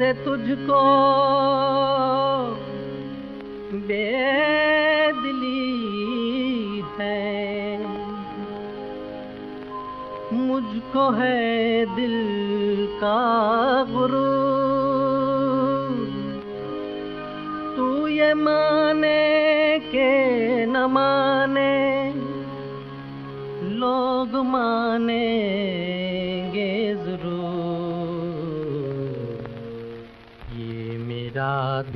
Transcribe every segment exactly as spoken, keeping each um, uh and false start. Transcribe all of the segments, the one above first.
से तुझको बेदिली है, मुझको है दिल का गुरूर। तू ये माने के न माने, लोग मानेंगे जरूर। ये मेरा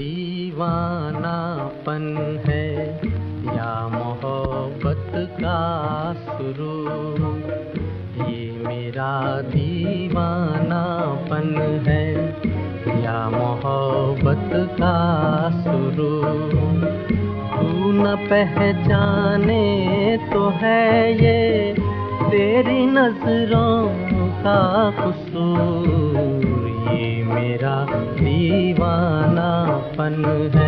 दीवानापन है या मोहब्बत का सुरूर। ये मेरा दीवानापन है या मोहब्बत का सुरूर। तू न पहचाने तो है ये तेरी नजरों का कसूर। ये मेरा दीवानापन है।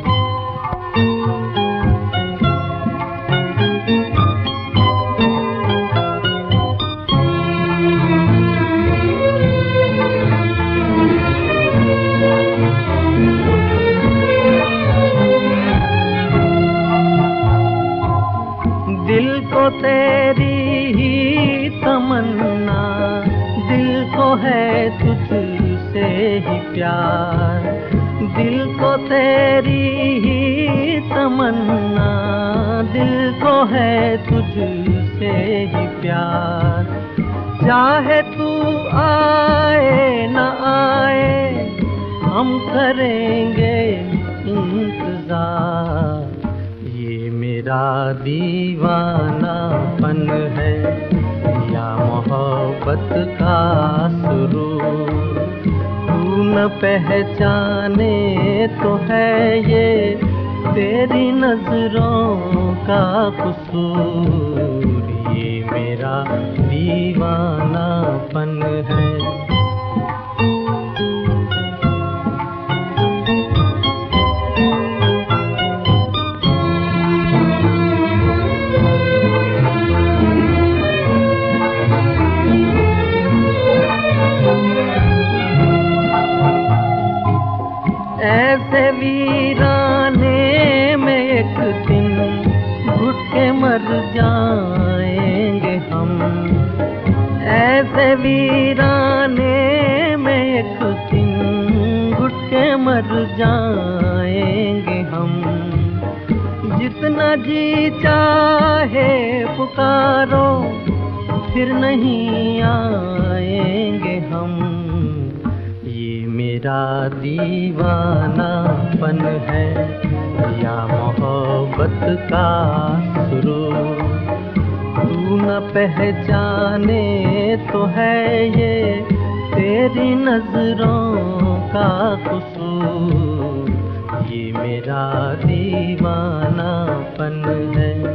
दिल को तेरी ही तमन्ना, दिल को है तुझसे ही प्यार। दिल को तेरी ही तमन्ना, दिल को है तुझसे ही प्यार। चाहे तू आए न आए, हम करेंगे इंतजार। ये मेरा दीवानापन है या मोहब्बत का सुरूर। तू न पहचाने तो है ये तेरी नजरों का कसूर। ये मेरा दीवानापन है। ऐसे वीराने में एक दिन घुट के मर जाएंगे हम। ऐसे वीराने में एक दिन घुट के मर जाएंगे हम। जितना जी चाहे पुकारो, फिर नहीं आएंगे हम। मेरा दीवानापन है या मोहब्बत का सुरूर। तू न पहचाने तो है ये तेरी नजरों का कसूर। ये मेरा दीवानापन है।